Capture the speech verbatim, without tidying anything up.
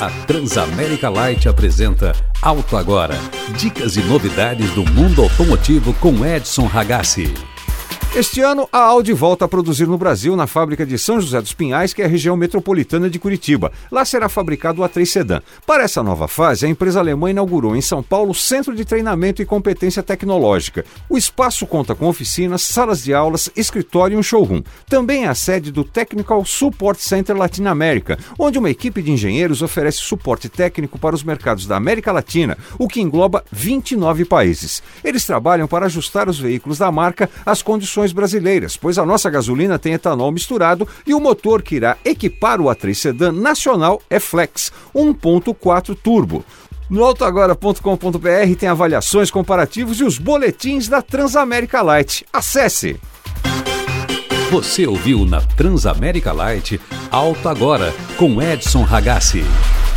A Transamérica Light apresenta Auto Agora. Dicas e novidades do mundo automotivo com Edson Ragazzi. Este ano, a Audi volta a produzir no Brasil, na fábrica de São José dos Pinhais, que é a região metropolitana de Curitiba. Lá será fabricado o A três Sedan. Para essa nova fase, a empresa alemã inaugurou em São Paulo o Centro de Treinamento e Competência Tecnológica. O espaço conta com oficinas, salas de aulas, escritório e um showroom. Também é a sede do Technical Support Center Latin America, onde uma equipe de engenheiros oferece suporte técnico para os mercados da América Latina, o que engloba vinte e nove países. Eles trabalham para ajustar os veículos da marca às condições brasileiras, pois a nossa gasolina tem etanol misturado e o motor que irá equipar o A três Sedan nacional é Flex um ponto quatro turbo. No auto agora ponto com ponto b r tem avaliações, comparativos e os boletins da Transamérica Light. Acesse! Você ouviu na Transamérica Light Auto Agora com Edson Ragazzi.